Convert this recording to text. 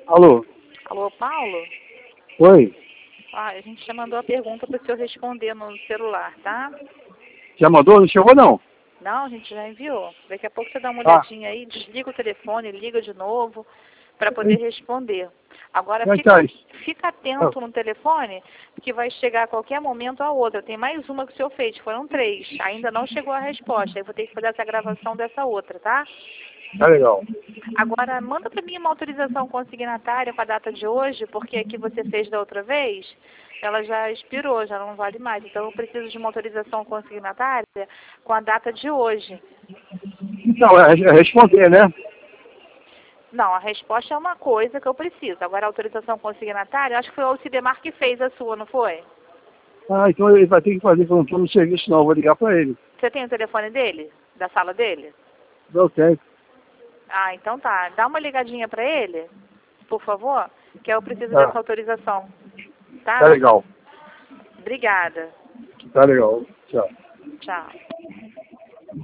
Alô? Alô, Paulo? Oi? A gente já mandou a pergunta para o senhor responder no celular, tá? Já mandou? Não chegou, não? Não, a gente já enviou. Daqui a pouco você dá uma Ah, olhadinha aí, desliga o telefone, liga de novo para poder responder. Agora como é que tá isso? fica atento no telefone, que vai chegar a qualquer momento a outra. Tem mais uma que o senhor fez, foram 3. Ainda não chegou a resposta. Aí vou ter que fazer essa gravação dessa outra, tá? Tá legal. Agora, manda para mim uma autorização consignatária com a data de hoje, porque a que você fez da outra vez, ela já expirou, já não vale mais. Então, eu preciso de uma autorização consignatária com a data de hoje. Então, é responder, né? Não, a resposta é uma coisa que eu preciso. Agora, a autorização consignatária, acho que foi o Alcidemar que fez a sua, não foi? Ah, então ele vai ter que fazer, que eu não estou no serviço, não. Eu vou ligar para ele. Você tem o telefone dele? Da sala dele? Eu tenho. Ah, então tá. Dá uma ligadinha para ele, por favor, que eu preciso Tá, dessa autorização. Tá? tá legal. Obrigada. Tá legal. Tchau. Tchau.